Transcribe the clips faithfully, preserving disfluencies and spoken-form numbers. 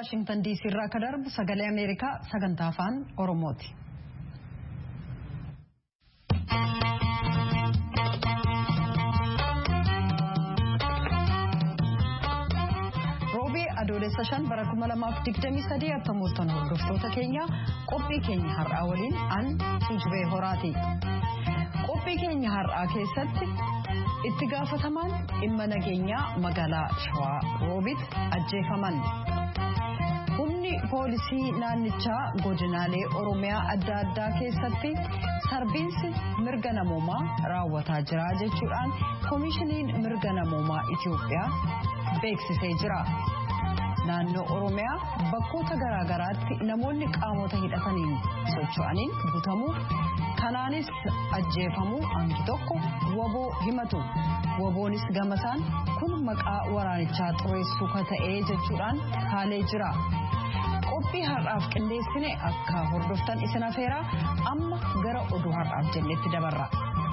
Washington D C irraa kan darbu sagalee Ameerikaa sagantaa afaan Oromooti. Roobii adoolessa shan bara kuma lamaaf digdamii sadii attamoottan hordoftoota keenya qophii keenya har'aa waliin an Tuujubee Horaati. Qophii keenya har'aa keessatti itti gaafatamaan dhimma nageenyaa magaalaa Shawaa Roobitti ajjeefaman. Humni poolisii naannichaa godinaalee Oromiyaa adda addaa keessatti sarbiinsi mirga namoomaa raawwataa jira jechuudhaan koomishiniin mirga namoomaa Itiyoophiyaa beeksisee jira. Naannoo Oromiyaa bakkoota garaa garaatti namoonni qaamota hidhataniin socho'aniin butamuu kanaanis ajjeefamuu hangi tokko waboo himatu. Waboonis gamasaan kun maqaa waraanichaa xureessuu ka ta'ee jechuudhaan haalee jira. Qophii har'aaf qindeessine akka hordoftan isin afeeraa amma gara oduu har'aaf jennetti dabarra.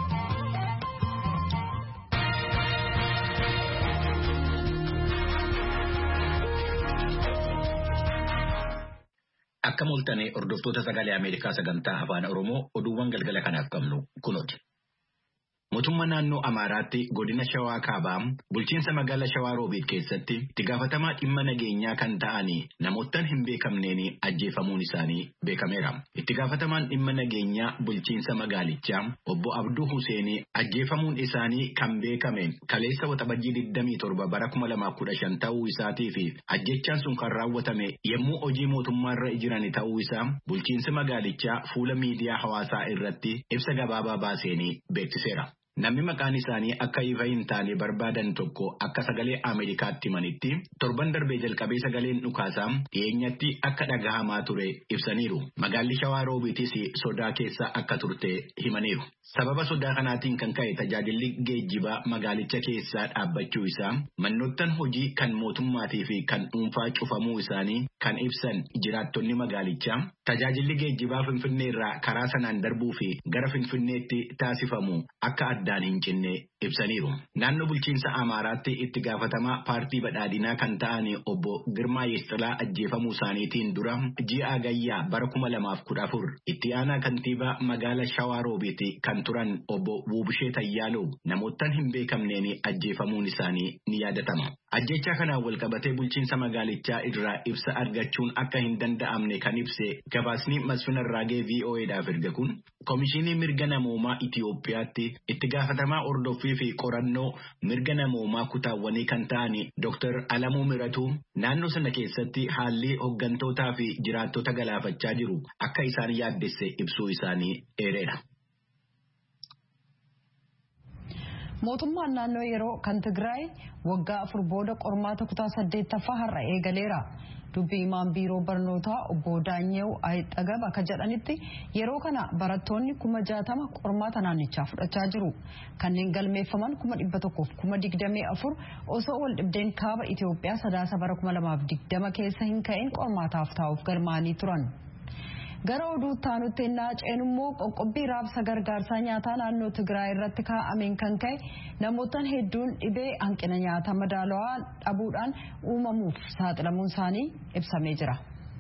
Akka mul'atanii hordoftoota sagalee Ameerikaa sagantaa afaan Oromoo oduuwwan galgala kanaaf qabnu kunooti. Mootummaa naannoo Amaaraatti godina Shawaa Kaabaa bulchiinsa magaalaa Shawaa Roobiit keessatti itti gaafatamaa dhimma nageenyaa kan ta'anii namoottan hin beekamneen ajjeefamuun isaanii beekameera. Itti gaafatamaan dhimma nageenyaa bulchiinsa magaalichaa obbo Abduu Huseenii ajjeefamuun isaanii kan beekame kaleessa waxabajjii digdamii torba bara kuma lamaaf kudha shan ta'uu isaatii fi ajjechaan sun kan raawwatame yommuu hojii mootummaarra jiran ta'uu isaa bulchiinsi magaalichaa fuula miidiyaa hawaasaa irratti ibsa gabaabaa baaseenii beeksiseera. Namni maqaan isaanii akka ifa hin taane barbaadan tokko akka sagalee Ameerikaatti himanitti torban darbee jalqabee sagaleen dhukaasaa dhiyeenyatti akka dhagahamaa ture ibsaniiru. Magaalli Shawaa Roobiitis sodaa keessa akka turte himaniiru. Sababa sodaa kanaatiin kan ka'e tajaajilli geejjibaa magaalicha keessaa dhaabbachuu isaa manoottan hojii kan mootummaatii fi kan dhuunfaa cufamuu isaanii kan ibsan jiraattonni magaalichaa tajaajilli geejjibaa Finfinnee irraa karaa sanaan darbuu fi gara Finfinneetti taasifamu akka addaan hin cinne ibsaniiru. Naannoo bulchiinsa Amaaraatti itti gaafatamaa paartii badhaadhinaa kan ta'an obbo Girmaa Yeesxilaa ajjeefamuu isaaniitiin dura ji'a Agayyaa bara kuma lamaaf kudha afur itti aanaa kantiibaa magaalaa Shawaa Roobiitti kan turan obbo Wuubishee Tayyaaloo namoottan hin beekamneen ajjeefamuun isaanii ni yaadatama. Ajjechaa kanaan walqabatee bulchiinsa magaalichaa irraa ibsa argachuun akka hin danda'amne kan ibse gabaasni Masfin Arraagee V O Eedhaaf erga kun Koomishinii mirga namoomaa Itiyoophiyaatti itti gaafatamaa ordoffii fi qorannoo mirga namoomaa kutaawwanii kan ta'an Dooktar Alamuu Miratuu naannoo sana keessatti haalli hooggantootaa fi jiraattota galaafachaa jiru akka isaan yaaddesse ibsuu isaanii eereera. Mootummaan naannoo yeroo kan Tigraay waggaa afur booda qormaata kutaa saddeettaffaa har'a eegaleera. Dubbii himaan biiroo barnootaa obbo Daanyew Ayixagab akka jedhanitti yeroo kana barattoonni kuma jaatama qormaata naannichaa fudhachaa jiru. Kanneen galmeeffaman kuma dhibba tokkoof kuma digdamii afur osoo wal dhibdeen kaaba Itiyoophiyaa sadaasa bara kuma lamaaf digdama keessa hin ka'in qormaataaf taa'uuf galmaanii turan. Gara oduu taanutti naaceen immoo qoqqobbii raabsa gargaarsaa nyaataa naannoo Tigraay irratti kaa'ameen kan ka'e namootaan hedduun dhibee hanqina nyaataa madaalawaa dhabuudhaan uumamuuf saaxilamuun isaanii ibsamee jira.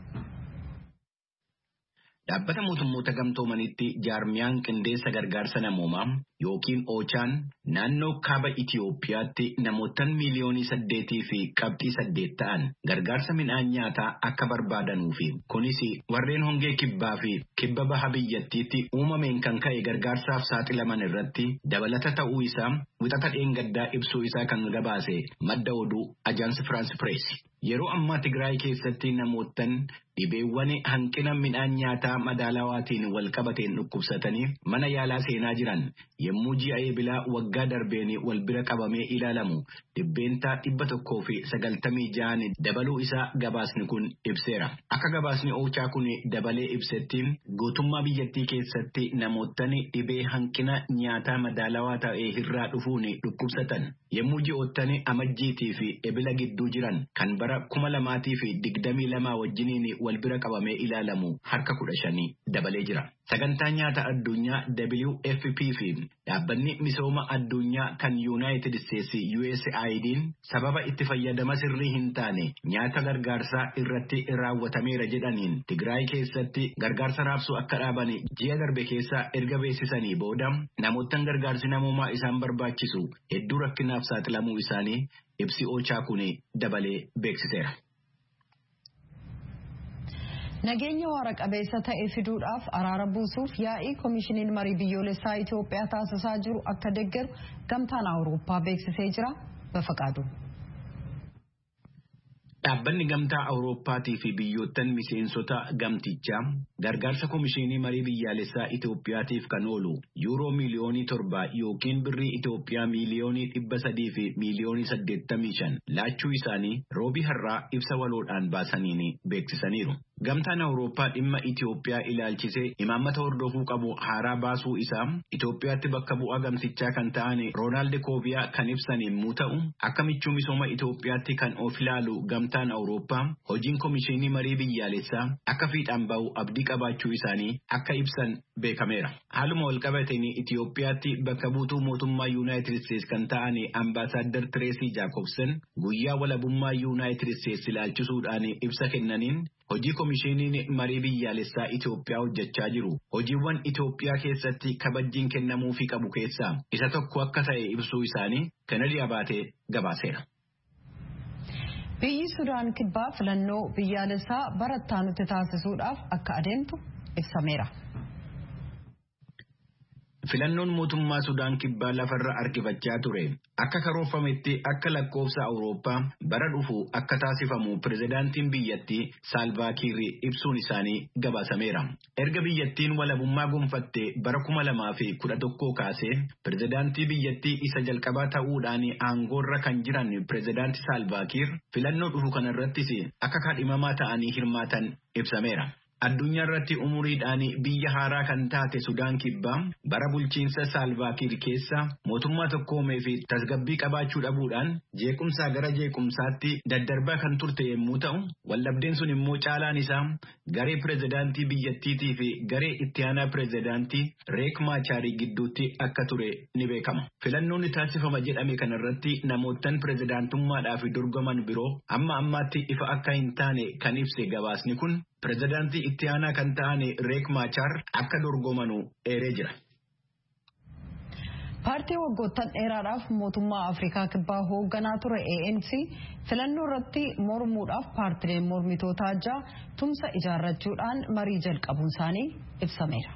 Dhaabbata mootummoota gamtoomanitti jaarmiyaan qindeessa gargaarsa namoomaa yookiin Oochaan naannoo kaaba Itiyoophiyaatti namootaan miiliyoonii saddeetii fi qabxii saddeet ta'an gargaarsa midhaan nyaataa akka barbaadanuu fi kunis warreen hongee kibbaa fi kibba baha biyyattiitti uumameen kan ka'e gargaarsaaf saaxilaman irratti dabalata ta'uu isaa wixata dheengaddaa ibsuu isaa kan gabaase madda oduu Ajaansi Firaans Pirees. Yeroo ammaa Tigraay keessatti namootaan dhibeewwan hanqina midhaan nyaataa madaalawaatiin wal qabateen dhukkubsatanii mana yaalaa seenaa jiran yommuu ji'a eebilaa waggaa darbeen wal bira qabamee ilaalamu dhibbeentaa dhibba tokkoo fi sagaltamii ja'an dabaluu isaa gabaasni kun ibseera. Akka gabaasni Oochaa kun dabalee ibsetti guutummaa biyyattii keessatti namootaan dhibee hanqina nyaataa madaalawaa ta'ee irraa dhufuun dhukkubsatan yommuu ji'oottan amajjiitii fi ebila gidduu jiran kan bara kuma lamaatii fi digdamii lama wajjiniin wal bira qabamee ilaalamu harka kudha shanii dabalee jira. Sagantaa nyaata addunyaa W F P fi dhaabbanni misooma addunyaa kan United States U S A I D'n sababa itti fayyadama sirrii hin taane nyaata gargaarsaa irratti raawwatameera jedhaniin Tigraay keessatti gargaarsa raabsuu akka dhaaban ji'a darbe keessa erga beeksisanii booda namoottan gargaarsi namoomaa isaan barbaachisu hedduu rakkinaaf saaxilamuu isaanii ibsi Ochaa kun dabalee beeksiseera. Nageenya waara qabeessa ta'e fiduudhaaf araara buusuuf yaa'ii koomishiniin marii biyyoolessaa Itoophiyaa taasisaa jiru akka deeggaru gamtaan Awurooppaa beeksisee jira. Bafaqaadu. Dhaabbanni gamtaa Awurooppaatii fi biyyoottan miseensota gamtichaa gargaarsa koomishinii marii biyyaalessaa Itoophiyaatiif kan oolu yuuroo miliyoonii torba yookiin birrii Itoophiyaa miliyoonii dhibba sadii fi miliyoonii saddeettamii shan laachuu isaanii roobii har'aa ibsa waloodhaan baasaniin beeksisaniiru. Gamtaan Awurooppaa dhimma Itoophiyaa ilaalchisee imaammata hordofuu qabu haaraa baasuu isaa Itoophiyaatti bakka bu'aa gamtichaa kan ta'an Roonaald Koobiyaa kan ibsan yommuu ta'u akka michuu misooma Itoophiyaatti kan of ilaalu gamtaan Awurooppaa hojiin koomishinii marii biyyaalessaa akka fiixaan ba'u abdii qabaachuu isaanii akka ibsan beekameera. Haaluma walqabateen Itoophiyaatti bakka buutuu mootummaa United States kan ta'an Ambaasaadder Tireesii Jaakobsen guyyaa walabummaa United States ilaalchisuudhaan ibsa kennaniin hojii koomishiniin marii biyyaalessaa Itoophiyaa hojjechaa jiru hojiiwwan Itoophiyaa keessatti kabajjiin kennamuufii qabu keessaa isa tokko akka ta'e ibsuu isaanii Kennedy Abaatee gabaaseera. Biyyi Sudaan kibbaa filannoo biyyaalessaa barattaa nuti taasisuudhaaf akka adeemtu ibsameera. Filannoon mootummaa Sudaan kibbaa lafarra harkifachaa ture akka karoorfametti akka lakkoofsa Awurooppaa bara dhufu akka taasifamu pirezidaantiin biyyattii Saalvaa Kiir ibsuun isaanii gabaasameera. Erga biyyattiin walabummaa gonfatte bara kuma lamaa fi kudha tokkoo kaasee pirezidaantii biyyattii isa jalqabaa ta'uudhaan aangoorra kan jiran pirezidaantii Saalvaa Kiir filannoo dhufu kanarrattis akka kaadhimamaa ta'anii hirmaatan ibsameera. Addunyaa irratti umuriidhaan biyya haaraa kan taate Sudaan kibbaa bara bulchiinsa Saalvaa Kiir keessa mootummaa tokkoomee fi tasgabbii qabaachuu dhabuudhaan jeequmsaa gara jeequmsaatti daddarbaa kan turte yommuu ta'u waldhabdeen sun immoo caalaan isaa garee pirezidaantii biyyattiitii fi garee itti aanaa pirezidaantii Reek Maachaarii gidduutti akka ture ni beekama. Filannoon taasifama jedhame kanarratti namoottan pirezidaantummaadhaaf dorgoman biroo amma ammaatti ifa akka hin taane kan ibse gabaasni kun pirezidaantii itti aanaa kan ta'an Reek Maachaar akka dorgomanu eeree jira. Paartii waggoottan dheeraadhaaf mootummaa Afrikaa kibbaa hoogganaa ture A N C filannoo irratti mormuudhaaf paartileen mormitootaa ja'a tumsa ijaarrachuudhaan marii jalqabuun isaanii ibsameera.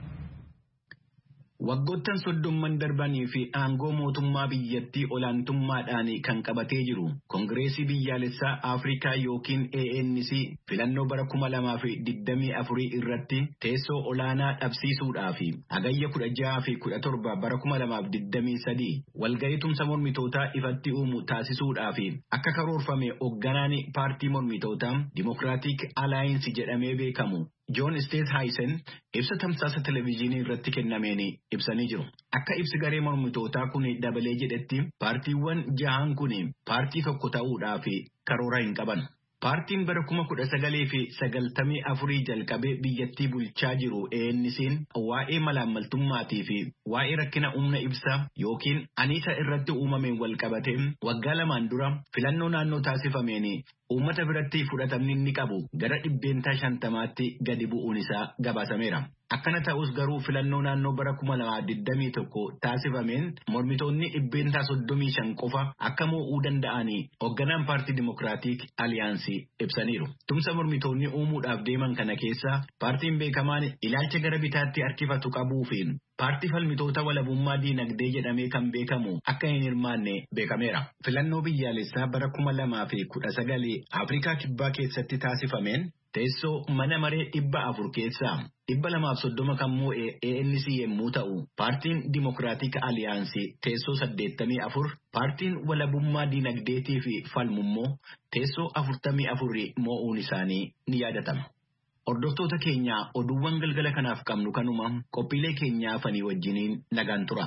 Waggoottan soddomman darbanii fi aangoo mootummaa biyyattii olaantummaadhaan kan qabatee jiru Kongireesii Biyyaalessaa Afrikaa yookiin A N C filannoo bara kuma lamaa fi digdamii afurii irratti teessoo olaanaa dhabsiisuudhaa fi hagayya kudha jaha fi kudha torba bara kuma lamaaf digdamii sadii walgahii tumsa mormitootaa ifatti uumu taasisuudhaa fi akka karoorfame hoogganaan paartii mormitootaa Dimokiraatik Alaayinsii jedhamee beekamu John Steenhuisen ibsa tamsaasa televezyiinii irratti kennameen ibsanii jiru. Akka ibsi garee mormitootaa kun dabalee jedhetti paartiiwwan jahaan kun paartii tokko ta'uudhaaf karoora hin qaban. Paartiin bara kuma kudha sagalee fi sagaltamii afurii jalqabee biyyattii bulchaa jiru A N C'n waa'ee malaammaltummaatii fi waa'ee rakkina humna ibsaa yookiin aniisa irratti uumameen walqabatee waggaa lamaan dura filannoo naannoo taasifameen uummata biratti fudhatamni inni qabu gara dhibbeentaa shantamaatti gadi bu'uun isaa gabaasameera. Akkana ta'us garuu filannoo naannoo bara kuma lamaa digdamii tokko taasifameen mormitoonni dhibbeentaa soddomii shan qofa akka mo'uu danda'anii hoogganaan paartii Dimokiraatik Aliyaansii ibsaniiru. Tumsa mormitoonni uumuudhaaf deeman kana keessa paartiin beekamaan ilaalcha gara bitaatti harkifatu qabuu fi paartii falmitoota walabummaa diinagdee jedhamee kan beekamu akka hin hirmaanne beekameera. Filannoo biyyaalessaa bara kuma lamaa fi kudha sagalee Afrikaa kibbaa keessatti taasifameen teessoo mana maree dhibba afur keessaa dhibba lamaaf soddoma kan moo'e A N C yommuu ta'u paartiin Dimokiraatik Aliyaansii teessoo saddeettamii afur paartiin walabummaa diinagdeetii fi falmummoo teessoo afurtamii afurii moo'uun isaanii ni yaadatama. Hordoftoota keenya oduuwwan galgala kanaaf qabnu kanuma qophiilee keenyaa fanii wajjiniin nagaan tura.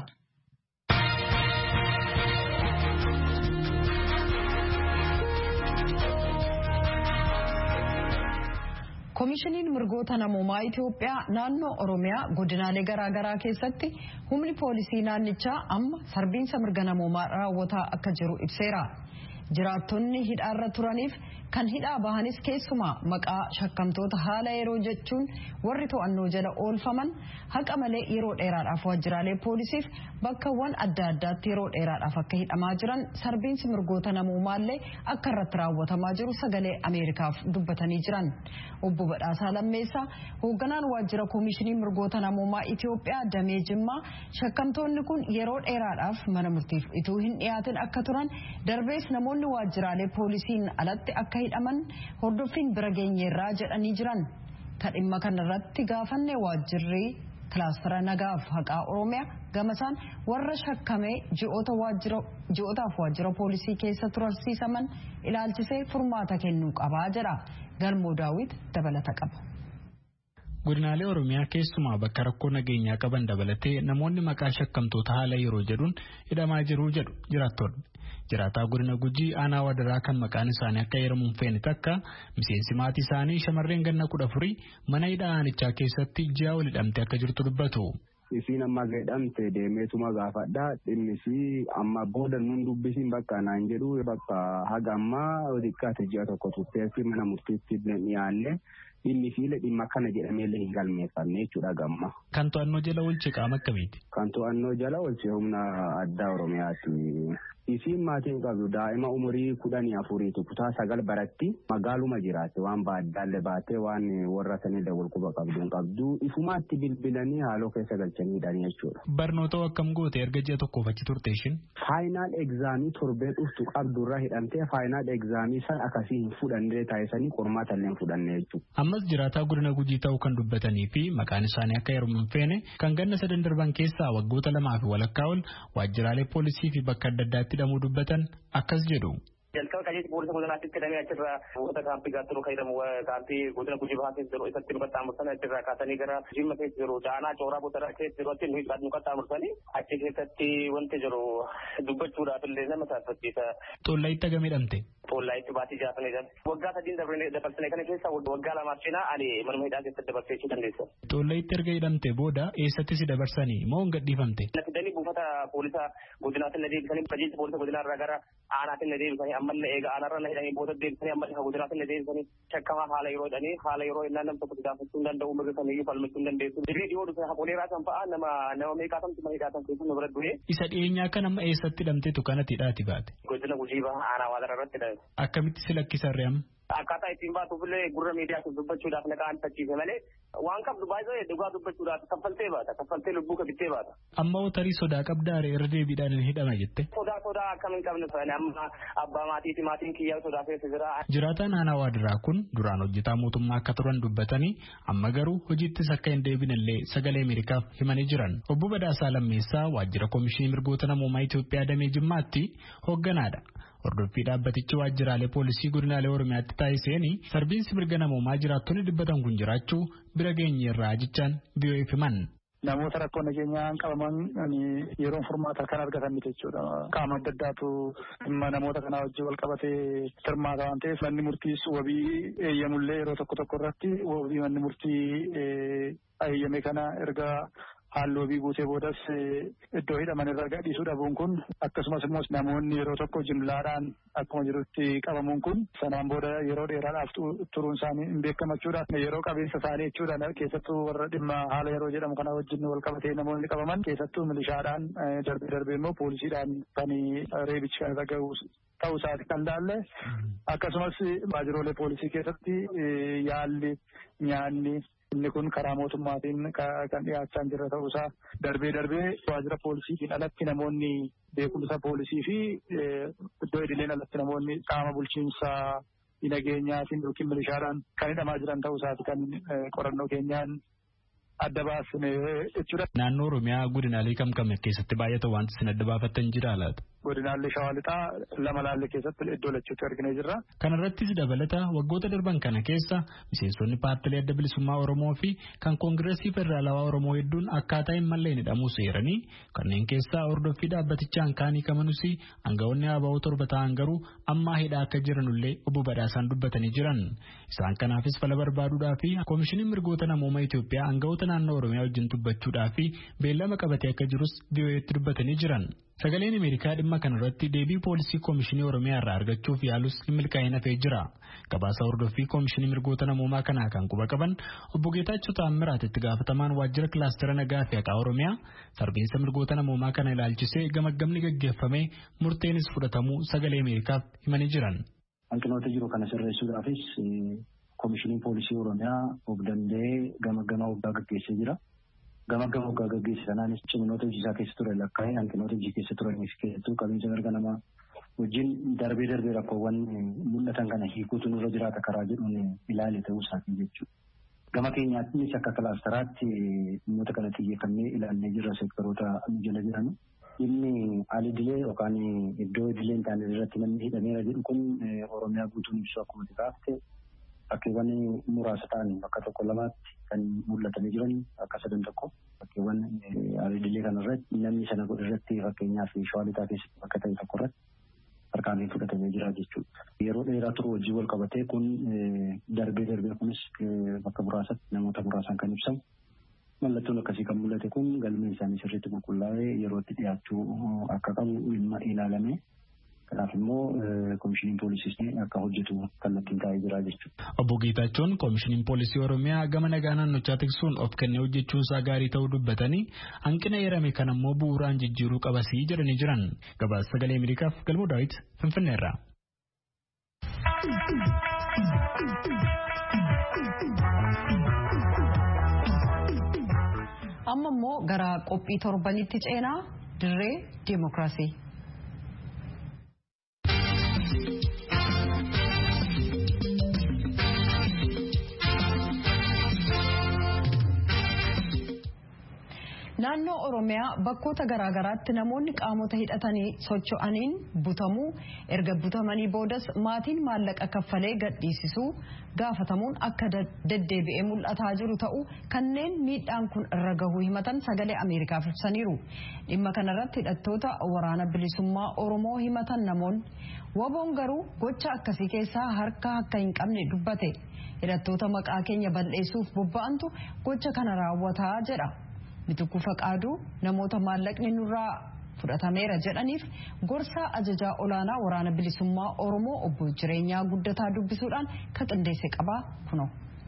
Koomishiniin mirgoota namoomaa Itoophiyaa naannoo Oromiyaa godinaalee garaagaraa keessatti humni poolisii naannichaa amma sarbiinsa mirga namoomaa raawwataa akka jiru ibseera. Jiraattonni hidhaarra turaniif kan hidhaa bahanis keessumaa maqaa shakkamtoota haala yeroo jechuun warri to'annoo jala oolfaman haqa malee yeroo dheeraadhaaf waajjiraalee poolisiif bakkawwan adda addaatti yeroo dheeraadhaaf akka hidhamaa jiran sarbiinsi mirgoota namoomaallee akka irratti raawwatamaa jiru sagalee Ameerikaaf dubbatanii jiran. Obbo Badhaasaa Lammeessaa hoogganaan waajjira Koomishinii mirgoota namoomaa Itoophiyaa Damee Jimmaa shakkamtoonni kun yeroo dheeraadhaaf mana murtiif ituu hin dhiyaatin akka turan darbees namoonni waajjiraalee poolisiin alatti akka hidhaman hordoffiin bira geenyeerraa jedhanii jiran. Kan dhimma kanarratti gaafanne waajjirri kilaastara nagaaf haqaa Oromiyaa gamasaan warra shakkamee ji'ootaaf waajjira poolisii keessa tursiisaman ilaalchisee furmaata kennuu qabaa jedha. Galmoo Daawit dabalata qaba. Godinaalee Oromiyaa keessumaa bakka rakkoo nageenyaa qaban dabalatee namoonni maqaa shakkamtoota haala yeroo jedhuun hidhamaa jiru jedhu jiraattonni. Jiraataa godina Gujii aanaa Wadaraa kan maqaan isaanii akka heeramuun feene takka miseensi maatii isaanii shamarreen ganna kudha afurii mana hidhaa aanichaa keessatti ji'a ol hidhamte akka jirtu dubbatu. Isiin amma gadhamte deemeetuma gaafadhaa dhimmisi amma booda nun dubbisiin bakka naan jedhu bakka haga ammaa xiqqaate ji'a tokko turteessi mana murtiitti dhiyaanne dhimmisiilee dhimma kana jedhameellee hin galmeeffanne jechuudha gamma. Kan to'annoo jala oolche qaama akkamiiti? Kan to'annoo jala oolche humna addaa Oromiyaati. Isiin maatiin qabdu daa'ima umurii kudhanii afuriitu kutaa sagal baratti magaaluma jiraate waan baaddaalle baatee waan warra sanillee walquba qabdu hin qabdu ifumaatti bilbilanii haaloo keessa galchanii hidhanii jechuudha. Barnoota akkam goote erga ji'a tokkoof achi turte ishiin? Faayinaal egzaamii torbee dhuftu qabdurra hidhamtee faayinaal egzaamii san akkasii hin fudhannee taasisanii qormaata illee hin fudhanne jechuudha. Ammas jiraataa godina Gujii ta'uu kan dubbatanii fi maqaan isaanii akka heeruman feene kan ganna sadan darban keessaa waggoota lamaa fi walakkaa ol waajjiraalee poolisii fi bakka adda addaatti hidhamuu dubbatan akkas jedhu. Jalqaba qajeelcha poolisa godinaatti hidhamee achirraa wanta kaampii gaatti nu fayyadamu kaampii godina Gujii bahaa keessa jiru isatti nu qaxxaamursanii achirraa kaasanii gara Jimma keessa jiru Daanaa Cooraa Botaraa keessa jiru achi nu qaxxaamursanii achi keessatti wanti jiru dubbachuudhaaf illee nama taasifachiisa. Xollaayitti hagam hidhamte? Xollaayitti baatii jaafanidha. Waggaa sadiin dabarsine kana keessa waggaa lamaaf cinaa ani manuma hidhaa keessatti dabarsee dandeessa. Xollaayitti erga hidhamte booda eessatti si dabarsanii moo hin gadhiifamte? Fidanii buufata poolisa godinaatiin na deebisanii qajeelcha poolisa godinaarraa gara aanaatiin na deebisanii ammallee eega aanarra na hidhanii booda deebisanii ammallee godinaatiin na deebisanii shakkamaa haala yeroo hidhanii haala yeroo innaan nam tokko gaafachuu hin danda'u mirga kamiyyuu falmachuu hin dandeessu. Dirree dhiyoo dhufe haqolee raasan fa'aa nama nama meeqaatamtu mana hidhaatan keessa nu bira du'e. Isa dhiyeenyaa kan amma eessatti hidhamteetu kanatti hidhaati baate? Godina Gujii bahaa aanaa Waadaraa irratti hidhame. Akkamitti si lakkisarree amma? Akkaataa ittiin baatuuf illee gurra miidiyaatiif dubbachuudhaaf na qaanfachiise malee waan qabdu baay'ee dhugaa dubbachuudhaaf kaffaltee baata kaffaltee lubbuu kabittee baata. Amma tarii sodaa qabdaare irra deebiidhaan hin hidhama jette. Sodaa sodaa akkam hin qabne amma abbaa maatiiti maatiin kiyyaa sodaa keessa jira. Jiraataan aanaa Waadaraa kun duraan hojjetaa mootummaa akka turan dubbatanii amma garuu hojiittis akka hin deebinellee sagalee Ameerikaaf himanii jiran. Obbo Badhaasaa Lammeessaa waajjira Koomishinii mirgoota namoomaa Itoophiyaa Damee Jimmaatti hoogganaadha. Hordoffii dhaabbatichi waajjiraalee poolisii godinaalee Oromiyaatti taasiseen sarbiinsi mirga namoomaa jiraattonni dubbatan kun jiraachuu bira geenyeerraa jechaan biyyo'eef himan. Namoota rakkoo nageenyaan qabaman yeroo furmaata kan argatan miti jechuudha. Qaama adda addaatu dhimma namoota kanaa wajjin wal qabatee hirmaata waan ta'eef manni murtiis wabii eeyyamullee yeroo tokko tokko irratti wabii manni murtii eeyyame kana erga haalli wabii guutee boodas iddoo hidhaman irraa gadhiisuu dhabuun kun akkasumas immoo namoonni yeroo tokko jimlaadhaan akkuma jirutti qabamuun kun sanaan booda yeroo dheeraadhaaf turuun isaanii hin beekamachuudha. Yeroo qabeessa isaanii jechuudha keessattuu warra dhimma haala yeroo jedhamu kana wajjin wal qabatee namoonni qabaman keessattuu milishaadhaan darbee darbee immoo poolisiidhaan kan reebichi kan irra ga'u ta'uu isaati kan laalle akkasumas waajjiraalee poolisii keessatti yaalli nyaanni inni kun karaa mootummaatiin kan dhiyaachaa jira ta'uusaa darbee darbee waajjira poolisiitiin alatti namoonni beekumsa poolisii fi iddoo idileen alatti namoonni qaama bulchiinsaa nageenyaatiin yookiin milishaadhaan kan hidhamaa jiran ta'uusaati kan qorannoo keenyaan adda baasne jechuudha. Naannoo Oromiyaa godinaalee kam kam keessatti baay'ata wanti isin adda baafattan jira laata? Godinaalee Shawaa Lixaa lama laallee keessatti iddoo lachuutti arginee jirra. Kana irrattis dabalata waggoota darban kana keessa miseensonni paartilee adda bilisummaa Oromoo fi kan Koongireesii Federaalawaa Oromoo hedduun akkaataa hin malleen hidhamuu seeranii kanneen keessaa hordoffii dhaabbatichaan kaanii kamanuus aangawoonni ABO torba ta'an garuu ammaa hidhaa akka jiranullee obbo Badhaasaan dubbatanii jiran. Isaan kanaafis fala barbaaduudhaa fi Koomishiniin Mirgoota Namoomaa Itoophiyaa aangawoota naannoo Oromiyaa wajjin dubbachuudhaa fi beellama qabatee akka jirus V O Eetti dubbatanii jiran. Sagaleen Ameerikaa dhimma kanarratti deebii poolisii Koomishinii Oromiyaa irraa argachuuf yaalus hin milkaa'in hafee jira. Gabaasa hordoffii Koomishinii Mirgoota Namoomaa kanaa kan quba qaban obbo Geetaachoo Taammiraat itti gaafatamaan waajjira kilaastera nagaa fi haqaa Oromiyaa sarbiinsa mirgoota namoomaa kana ilaalchisee gamaggamni gaggeeffamee murteenis fudhatamuu sagalee Ameerikaaf himanii jiran. Hanqinoota jiru kana sirreessuudhaafis Koomishiniin Poolisii Oromiyaa of danda'ee gamaggama waggaa gaggeessee jira. Gamaggama waggaa gaggeesse sanaanis ciminoota hojii isaa keessa ture lakkaa'ee hanqinoota hojii keessa turaniif keessattuu qabiinsa mirga namaa wajjin darbee darbee rakkoowwan mul'atan kana hiikuutu nurra jiraata karaa jedhuun ilaale ta'uu isaatii jechuudha. Gama keenyaattis akka kilaasteraatti dhimmoota kana xiyyeeffannee ilaallee jirra seektaroota jala jiran. Inni alidilee yookaan iddoo idilee hin taane irratti namni hidhameera jedhu kun Oromiyaa guutuun ibsu akkuma xiqqaate bakkeewwan muraasa ta'an bakka tokko lamaatti kan mul'atanii jiran akka sadan tokko bakkeewwan alidilee kanarratti namni sana godhe irratti fakkeenyaaf Shawaa Lixaa keessatti bakka ta'e tokko irratti tarkaanfii fudhatamee jira jechuudha. Yeroo dheeraa turu wajjin wal qabatee kun darbee darbee kunis bakka muraasatti namoota muraasaan kan ibsamu. Mallattoon akkasii kan mul'ate kun galmeen isaanii sirriitti qulqullaa'ee yerootti dhiyaachuu akka qabu ilaalame. Kanaaf immoo Koomishiniin Poolisii akka hojjetu kallattiin taa'ee jira jechuudha. Obbo Geetaachoon Koomishiniin Poolisii Oromiyaa gama nagaa naannochaa tiksuun of kennee hojjechuun isaa gaarii ta'uu dubbatanii hanqina eerame kan ammoo bu'uuraan jijjiiruu qabasii jedhanii jiran. Gabaasa sagalee Ameerikaaf Galmoo Daawit Finfinneerraa. Amma immoo gara qophii torbanitti ceenaa dirree Dimookiraasii. Naannoo Oromiyaa bakkoota garaagaraatti namoonni qaamota hidhatanii socho'aniin butamuu erga butamanii boodas maatiin maallaqa kaffalee gadhiisisuu gaafatamuun akka deddeebi'ee mul'ataa jiru ta'uu kanneen miidhaan kun irra gahuu himatan sagalee Ameerikaaf ibsaniiru. Dhimma kanarratti hidhattoota waraana bilisummaa Oromoo himatan namoonni waboon garuu gocha akkasii keessaa harka akka hin qabne dubbate. Hidhattoota maqaa keenya balleessuuf bobba'antu gocha kana raawwataa jedha. Bitukuu Faqaaduu namoota maallaqni nurraa fudhatameera jedhaniif gorsaa ajajaa olaanaa waraana bilisummaa Oromoo obbo Jireenyaa Guddataa dubbisuudhaan kan qindeesse qabaa kuno.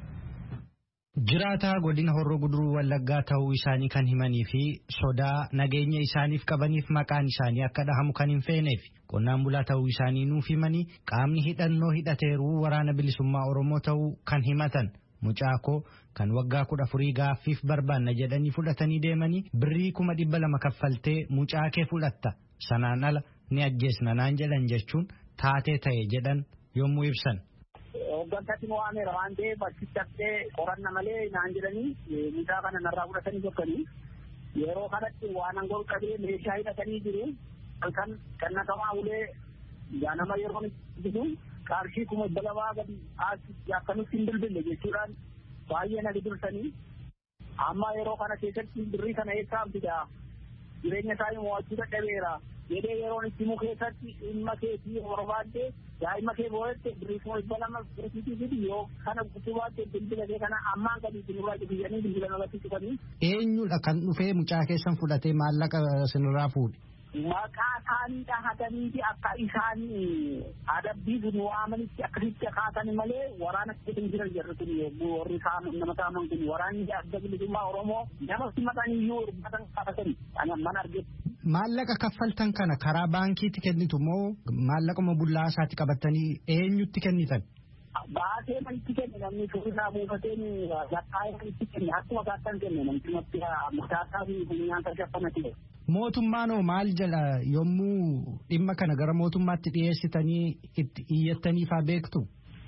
Jiraataa godina Horroo Guduruu Wallaggaa ta'uu isaanii kan himanii fi sodaa nageenya isaaniif qabaniif maqaan isaanii akka dhahamu kan hin feeneef qonnaan bulaa ta'uu isaanii nuuf himanii qaamni hidhannoo hidhateeruu waraana bilisummaa Oromoo ta'uu kan himatan. Mucaakoo kan waggaa kudha afurii gaaffiif barbaanna jedhanii fudhatanii deemanii birrii kuma dhibba lama kaffaltee mucaakee fudhatta sanaan ala ni ajjeesna naan jedhan jechuun taatee ta'e jedhan yommuu ibsan. Hooggantaatti mo'ameera waan ta'eef achitti haftee qoranna malee naan jedhanii mucaa kana narraa fudhatanii sokkanii yeroo kanatti waan angol qabee meeshaa hidhatanii jiru halkan kannatamaa ulee jaanama yeroo bitu qarshii kuma dhibba lamaa gadi akkamitti hin bilbille jechuudhaan baay'ee na dursanii amma yeroo kana keessatti birrii kana eessaa fida jireenya isaa mo'achuu dadhabeera jedhee yeroon itti mu keessatti dhimma keetii barbaadde daa'ima kee boo'ette birrii kuma dhibba lama birrii fidi yoo kana guutubaatti bilbila kee kana ammaan gadi sinirraa biyyanii bilbila nagatti cufanii. Eenyudha kan dhufee mucaa keessan fudhatee maallaqa sinirraa fuudhe? Maqaa isaanii dhahataniiti akka isaanii adabbiif nu waamanitti akkasitti kaasani malee waraana keetiin jiran jirru kun warri nama saaman kun waraanni adda bilisummaa Oromoo nama simatanii iyyuu hirmaatan qabatanii ana mana argetti. Maallaqa kaffaltan kana karaa baankiitti kennitu moo maallaquma bullaa isaatti qabatanii eenyutti kennitan? Baasee manitti kenne namni suuraa buufateen lakkaa'ee manitti kenne akkuma kaattan kenne namni matti mataasaa fi funyaan tarkaffamati. Mootummaan hoo maal jedha yommuu dhimma kana gara mootummaatti dhiyeessitanii itti iyyattaniifaa beektu?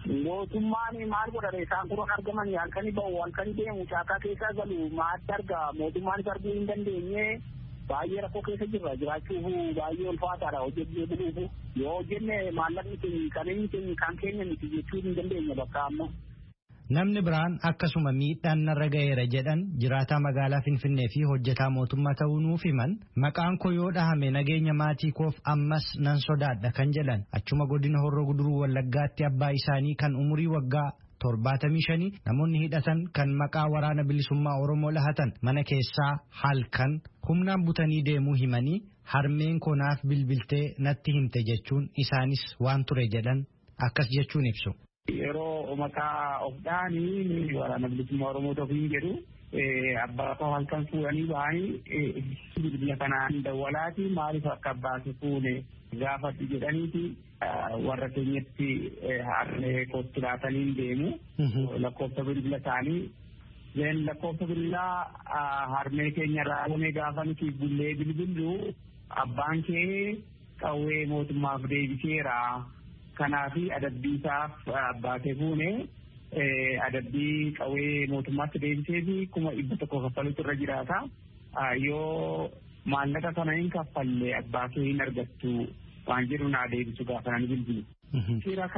mootummaan maal godhate isaan kun argaman halkanii bahu halkanii deemu caakaa keessaa galu maatti arga mootummaan arguu hin dandeenye baay'ee rakkoo keessa jirra jiraachuuf baay'ee ulfaataadha hojjennee buluuf yoo hojjenne maallaqni keenya qabeenyi keenya kan keenya miti jechuu hin dandeenye bakka amma. Namni biraan akkasuma miidhaan narra ga'eera jedhan jiraataa magaalaa Finfinnee fi hojjetaa mootummaa ta'uu nuuf himan maqaan koo yoo dhahame nageenya maatii koof ammas nan sodaadha kan jedhan achuma godina Horroo Guduruu Wallaggaatti abbaa isaanii kan umurii waggaa torbaatamii shanii namoonni hidhatan kan maqaa waraana bilisummaa Oromoo lahatan mana keessaa halkan humnaan butanii deemuu himanii harmeen koo naaf bilbiltee natti himte jechuun isaanis waan ture jedhan akkas jechuun ibsu. Yeroo maqaa of dhaanii waraana bilisummaa Oromoo ofiin jedhu abbaa koo halkan fuudhanii bahanii bilbila kanaan dawwalaati maaliif akka abbaasi fuune gaafatti jedhaniiti warra keenyatti harmee kootti laatanii deemu lakkoofsa bilbila isaanii leen lakkoofsa bilbilaa harmee keenya irraa gaafa nuti bullee bilbillu abbaan kee qawwee mootummaaf deebiseera. Kanaafi adabbii isaaf abbaa kee fuune adabbii qawwee mootummaatti deebisee fi kuma dhibba tokko kaffaluutu irra jiraata. Yoo maallaqa kana hin kaffalle abbaa kee hin argattu waan jedhu naa deebisu gaafa nan bilbilu. Fira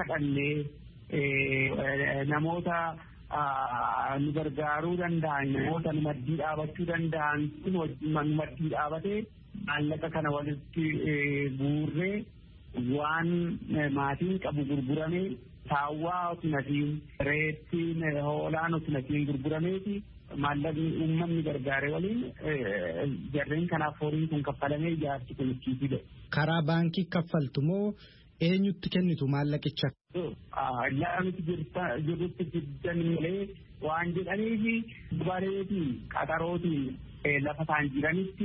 kadhallee namoota nu gargaaruu danda'an namoota nu maddii dhaabachuu danda'an kun nu maddii dhaabatee maallaqa kana walitti guurree waan maatiin qabu gurguramee saawwaa osinatiin reettiin hoolaan osinatiin gurgurameeti maallaqni uummanni gargaare waliin jarreen kanaaf horiin kun kaffalamee ijaarsi kun itti karaa baankii kaffaltu moo eenyutti kennitu maallaqicha? Laamiti jirrutti jiddan malee waan jedhaniifi bareetiin qaxarootiin lafa isaan jiranitti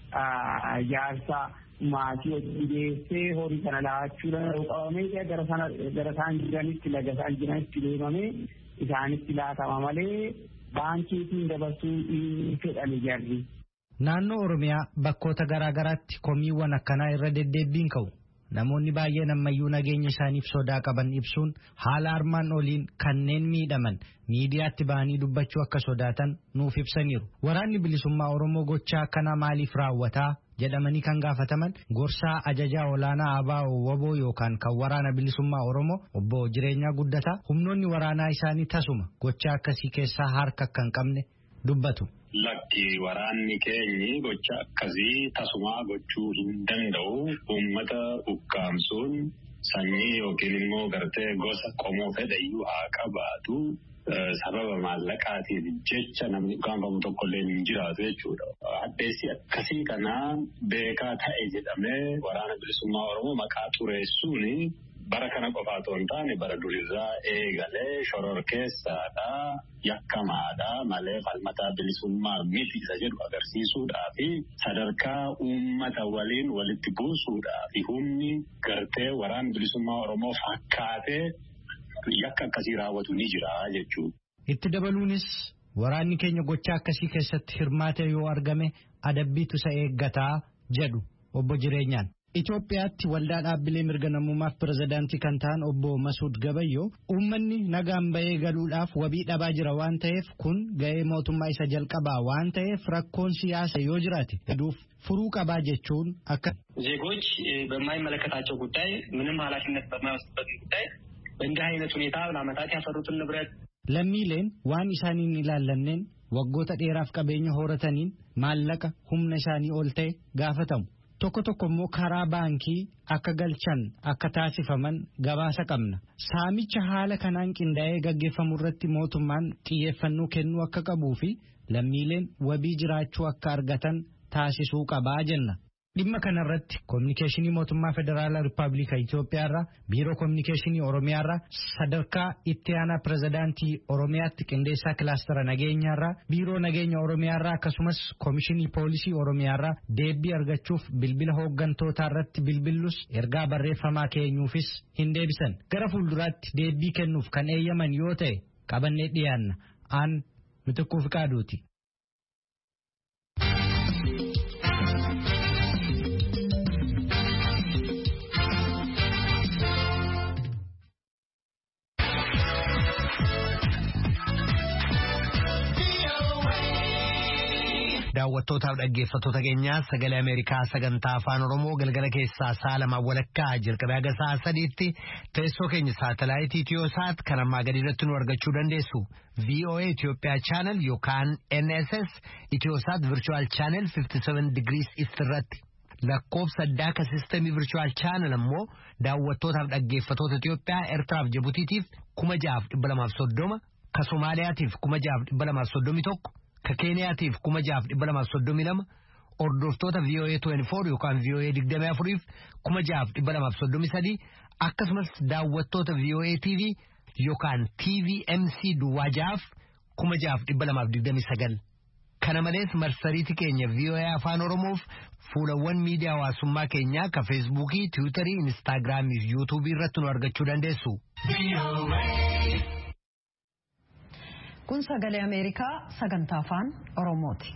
ijaarsa maatii hojii deessee horii kana laachuu danda'u qabamee gara isaan jiranitti laga isaan jiranitti deemamee isaanitti laatama malee baankiitiin dabarsuu hin fedhani jarri. Naannoo Oromiyaa bakkoota garaa garaatti komiiwwan akkanaa irra deddeebiin ka'u. Namoonni baay'een ammayyuu nageenya isaaniif sodaa qaban ibsuun haala armaan oliin kanneen miidhaman miidiyaatti ba'anii dubbachuu akka sodaatan nuuf ibsaniiru. Waraanni bilisummaa Oromoo gochaa akkanaa maaliif raawwataa jedhamanii kan gaafataman gorsaa ajajaa olaanaa Abaa'oo Waboo yookaan kan waraana bilisummaa Oromoo obbo Jireenyaa Guddataa humnoonni waraanaa isaanii tasuma gochaa akkasii keessaa harka kan qabne dubbatu. Lakki waraanni keenyi gocha akkasii tasumaa gochuu hin danda'u. Uummata ukkaamsuun sanyii yookiin immoo gartee gosa qomoo fedhayyuu haa qabaatu. Sababa maallaqaatiif jecha namni ukkaanfamu tokkollee hin jiraatu jechuudha. Addeessi akkasii kana beekaa ta'e jedhamee waraana bilisummaa Oromoo maqaa xureessuun bara kana qofaa otoo hin taane bara durirraa eegalee shororkeessaadha yakkamaadha malee falmataa bilisummaa miti isa jedhu agarsiisuudhaa fi sadarkaa uummata waliin walitti buusuudhaa fi humni gartee waraana bilisummaa Oromoo fakkaatee yakka akkasii raawwatu ni jira jechuudha. Itti dabaluunis waraanni keenya gochaa akkasii keessatti hirmaate yoo argame adabbiitu isa eeggataa jedhu obbo Jireenyaan. Itoophiyaatti waldaa dhaabbilee mirga namummaaf pirezidaantii kan ta'an obbo Masuud Gabayyoo uummanni nagaan bahee galuudhaaf wabii dhabaa jira waan ta'eef kun ga'ee mootummaa isa jalqabaa waan ta'eef rakkoon siyaasa yoo jiraate heduuf furuu qabaa jechuun akka ዜጎች በማይመለከታቸው ጉዳይ ምንም ኃላፊነት በማይወስድበት ጉዳይ በእንዲህ አይነት ሁኔታ ለዓመታት ያፈሩትን ንብረት lammiileen waan isaaniin ilaallanneen waggoota dheeraaf qabeenya horataniin maallaqa humna isaanii ol ta'e gaafatamu. Tokko tokko immoo karaa baankii akka galchan akka taasifaman gabaasa qabna. Saamicha haala kanaan qindaa'ee gaggeeffamu irratti mootummaan xiyyeeffannoo kennuu akka qabuu fi lammiileen wabii jiraachuu akka argatan taasisuu qabaa jenna. Dhimma kanarratti kominikeeshinii mootummaa federaalaa Rippaabilika Itoophiyaarraa biiroo kominikeeshinii Oromiyaarraa sadarkaa itti aanaa pirezidaantii Oromiyaatti qindeessaa kilaastara nageenyaarraa biiroo nageenya Oromiyaarraa akkasumas komishinii poolisii Oromiyaarraa deebii argachuuf bilbila hooggantootaarratti bilbillus ergaa barreeffamaa keenyuufis hin deebisan. Gara fuulduraatti deebii kennuuf kan eeyyaman yoo ta'e qabannee dhiyaanna. Aan Mitikkuu Fiqaaduuti. daawwattootaaf dhaggeeffattoota keenyaa sagalee Ameerikaa sagantaa afaan Oromoo galgala keessaa sa'a lama walakkaa jalqabee haga sa'a sadiitti teessoo keenya saatalaayitii Itiyoosaat kan ammaa gadi irratti nu argachuu dandeessu. V O A Itoophiyaa channel yookaan N S S Itiyoosaat virtual channel fifty-seven degrees east irratti. Lakkoofsa addaa ka sistemii virtual channel ammoo daawwattootaaf dhaggeeffattoota Itoophiyaa Eertiraaf Jibutiitiif kuma jahaaf dhibba lamaaf soddoma, ka Somaaliyaatiif kuma jahaaf dhibba lamaaf soddomii tokko, ka Keeniyaatiif kuma jahaaf dhibba lamaaf soddomii lama, hordoftoota V O A twenty-four yookaan V O A digdamii afuriif kuma jahaaf dhibba lamaaf soddomii sadii, akkasumas daawwattoota V O A T V yookaan T V M C duwwaa jahaaf kuma jahaaf dhibba lamaaf digdamii sagal. Kana malees marsariitii keenya V O A afaan Oromoof fuulawwan miidiyaa hawaasummaa keenyaa ka Feesbuukii, Tiwiitarii, Inistaagiraamii fi Yuutuubii irratti nu argachuu dandeessu. Kun sagalee Ameerikaa sagantaa afaan Oromooti.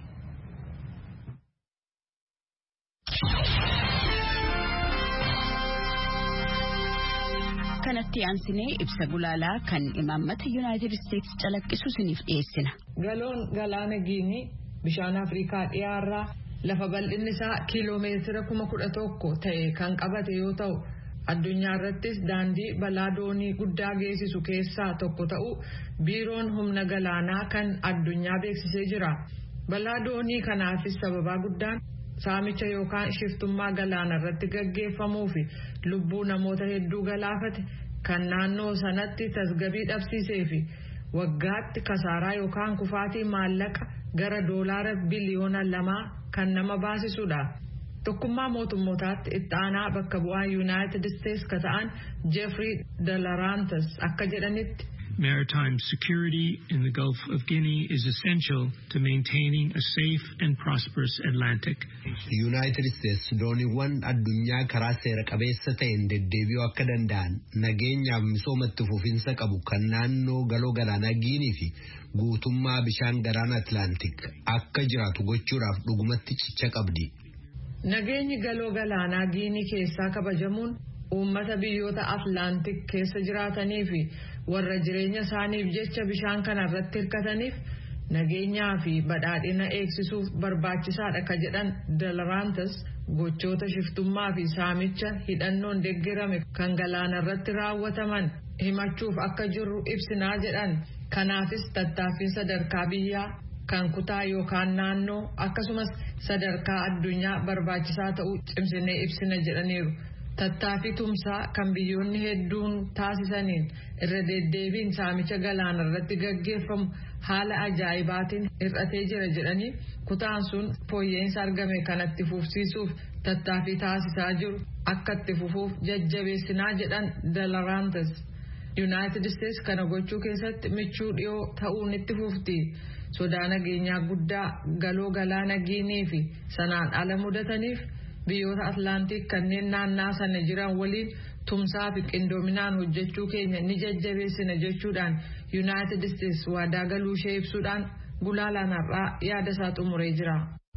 Kanatti aansinee ibsa gulaalaa kan imaammata Yuunaayitid Isteetsi calaqqisu isiniif dhiyeessina. Galoon galaana Giinii bishaan Afrikaa dhiyaarraa lafa bal'inni isaa kiiloomeetira kuma kudha tokko ta'e kan qabate yoo ta'u addunyaa irrattis daandii balaa doonii guddaa geessisu keessaa tokko ta'u biiroon humna galaanaa kan addunyaa beeksisee jira. Balaa doonii kanaafis sababaa guddaan saamicha yookaan shiftummaa galaana irratti gaggeeffamuu fi lubbuu namoota hedduu galaafate kan naannoo sanatti tasgabbii dhabsiisee fi waggaatti kasaaraa yookaan kufaatii maallaqa gara doolaara biliyoona lamaa kan nama baasisudha. Tokkummaa mootummootaatti itti aanaa bakka bu'aa Yuunaayitid Isteetsi ka ta'an Jeffrey Delarantas akka jedhanitti. Maritime security in the Gulf of Guinea is essential to maintaining a safe and prosperous Atlantic. United States dooniiwwan addunyaa karaa seera qabeessa ta'een deddeebi'uu akka danda'an nageenyaaf misoomatti fufiinsa qabu kan naannoo galoo galaanaa Giinii fi guutummaa bishaan galaana Atlantic akka jiraatu gochuudhaaf dhugumatti cicha qabdi. Nageenyi galoo galaanaa Giinii keessaa kabajamuun uummata biyyoota Atlantic keessa jiraatanii fi warra jireenya isaaniif jecha bishaan kana irratti hirkataniif nageenyaa fi badhaadhina eegsisuuf barbaachisaadha ka jedhan Delarantas gochoota shiftummaa fi saamicha hidhannoon deeggarame kan galaana irratti raawwataman himachuuf akka jirru ibsinaa jedhan. Kanaafis tattaaffiin sadarkaa biyyaa kan kutaa yookaan naannoo akkasumas sadarkaa addunyaa barbaachisaa ta'uu cimsinee ibsina jedhaniiru. Tattaaffii tumsaa kan biyyoonni hedduun taasisaniin irra deddeebiin saamicha galaana irratti gaggeeffamu haala ajaa'ibaatiin hir'atee jira jedhanii kutaan sun fooyya'insa argame kanatti fufsiisuuf tattaaffii taasisaa jiru akka itti fufuuf jajjabeessinaa jedhan Delarantas. Yuunaayitid Isteetsi kana gochuu keessatti michuu dhiyoo ta'uun itti fufti. Sodaa nageenyaa guddaa galoo galaana Giinii fi sanaan ala mudataniif biyyoota Atlaantik kanneen naannaa sana jiran waliin tumsaa fi qindoominaan hojjechuu keenya ni jajjabeessina jechuudhaan Yuunaayitid Isteetsi waadaa galuu ishee ibsuudhaan gulaalaan har'aa yaada isaa xumuree jira.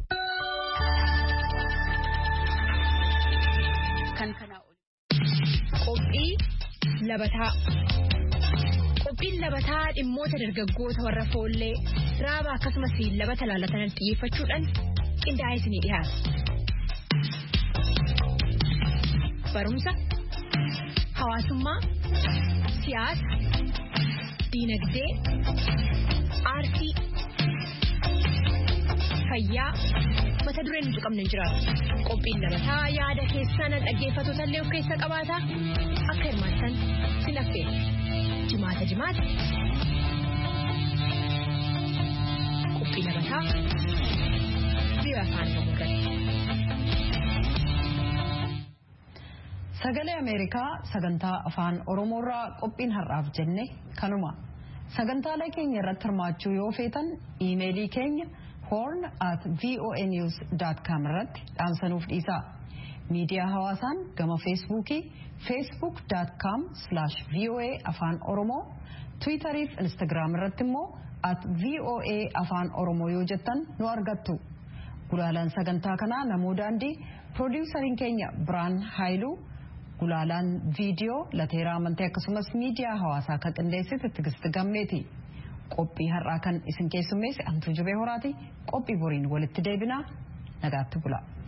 Qophii labataa. Qophiin labataa dhimmoota dargaggoota warra foollee raaba akkasumas labata laalatan xiyyeeffachuudhaan qindaa'ee isinii dhiyaata. Barumsa, hawaasummaa, siyaasa, diinagdee, aartii, fayyaa mata dureen nuti qabnu hin jiraatu. Qophiin labataa yaada keessan dhaggeeffattoota illee of keessa qabaata. Akka hirmaattan sin affeera. Jimaata jimaata. Qophii labataa biyya afaan Oromoo. Sagalee Ameerikaa sagantaa afaan Oromoorraa qophiin har'aaf jenne kanuma. Sagantaalee keenya irratti hirmaachuu yoo feetan iimeelii keenya horn at voanews dot com irratti dhaamsanuuf dhiisaa. Miidiyaa hawaasaan gama feesbuukii facebook dot com slash voa afaan oromoo, tiwiitarii fi instagiraam irratti immoo at voa afaan oromoo yoo jettan nu argattu. Gulaalaan sagantaa kanaa namoo daandii, piroodiwusariin keenya Biraan Haayiluu, gulaalaan viidiyoo Lateeraa Amantee akkasumas miidiyaa hawaasaa kan qindeessite Tigist Gammeeti. qophii har'aa kan isin keessummeesse Antuu Jubee Horaati qophii boriin walitti deebinaa nagaatti bula.